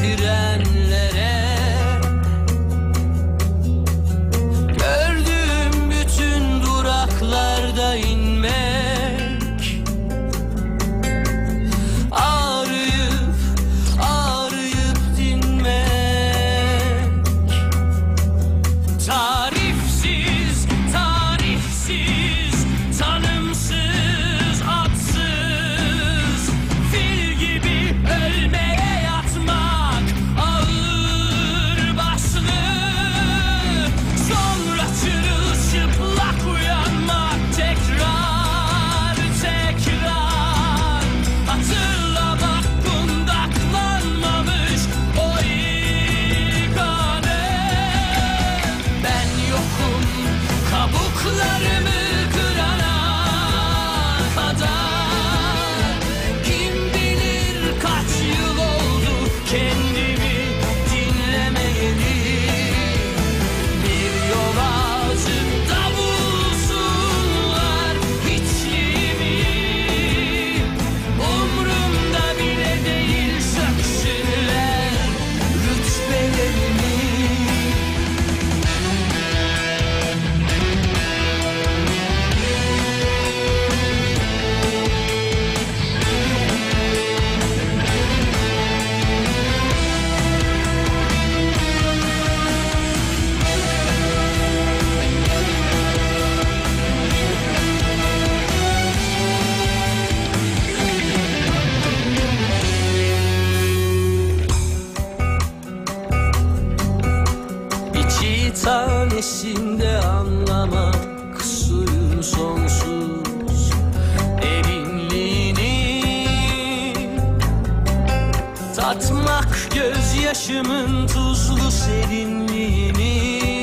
trenlere. Gördüğüm bütün duraklarda inmek, ağrıyıp ağrıyıp dinmek. Tarifsiz, tarihsiz, tanımsız, adsız, fil gibi ölmeye yatmak ağır başlı. Sonra çırılçıplak uyanmak tekrar tekrar. Hatırla bak kundaklanmamış o ilk anı. Ben yokum kabuklarımı kırana kadar. Kim bilir kaç yıl oldu kendimi dinlemeyeli. Bir yol ağzında bulsunlar hiçliğimi. Umrumda bile değil söksünler rütbelerimi. İki tanesinde anlamak suyun sonsuz derinliğini. Tatmak gözyaşımın tuzlu serinliğini.